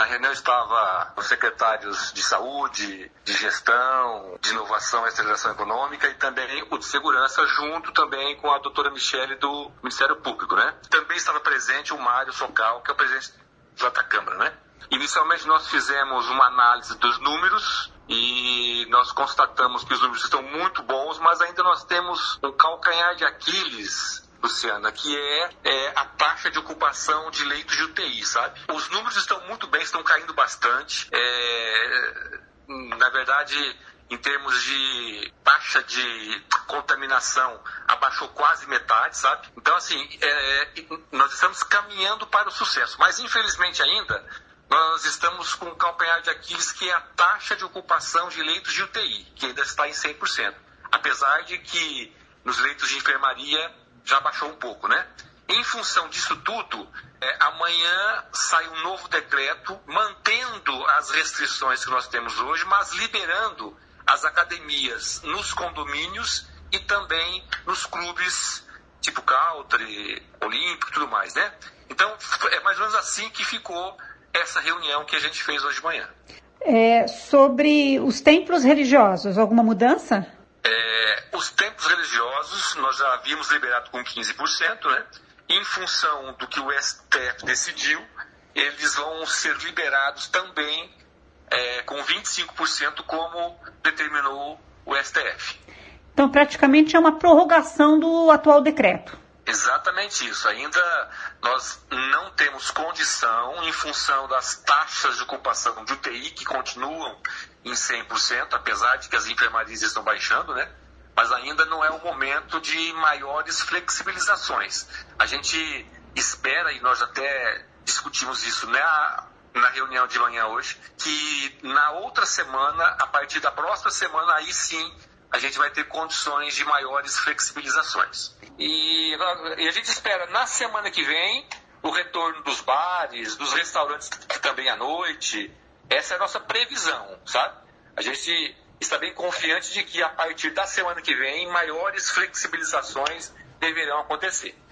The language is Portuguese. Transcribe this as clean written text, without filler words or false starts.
Na reunião estavam os secretários de saúde, de gestão, de inovação e aceleração econômica e também o de segurança, junto também com a doutora Michele do Ministério Público, né? Também estava presente o Mário Socal, que é o presidente da Câmara, né? Inicialmente nós fizemos uma análise dos números e nós constatamos que os números estão muito bons, mas ainda nós temos um calcanhar de Aquiles, Luciana, que é a taxa de ocupação de leitos de UTI, sabe? Os números estão muito bem, estão caindo bastante. Na verdade, em termos de taxa de contaminação, abaixou quase metade, sabe? Então, assim, nós estamos caminhando para o sucesso, mas infelizmente ainda nós estamos com um calcanhar de Aquiles, que é a taxa de ocupação de leitos de UTI, que ainda está em 100%. Apesar de que nos leitos de enfermaria já baixou um pouco, né? Em função disso tudo, amanhã sai um novo decreto, mantendo as restrições que nós temos hoje, mas liberando as academias nos condomínios e também nos clubes tipo country, olímpico e tudo mais, né? Então, é mais ou menos assim que ficou essa reunião que a gente fez hoje de manhã. Sobre os templos religiosos, alguma mudança? Os templos religiosos nós já havíamos liberado com 15%, né? Em função do que o STF decidiu, eles vão ser liberados também com 25%, como determinou o STF. Então, praticamente é uma prorrogação do atual decreto. Exatamente isso. Ainda nós não temos condição, em função das taxas de ocupação de UTI, que continuam em 100%, apesar de que as enfermarias estão baixando, né? Mas ainda não é o momento de maiores flexibilizações. A gente espera, e nós até discutimos isso na reunião de manhã hoje, que na outra semana, a partir da próxima semana, aí sim a gente vai ter condições de maiores flexibilizações. E a gente espera, na semana que vem, o retorno dos bares, dos restaurantes também à noite. Essa é a nossa previsão, sabe? A gente está bem confiante de que, a partir da semana que vem, maiores flexibilizações deverão acontecer.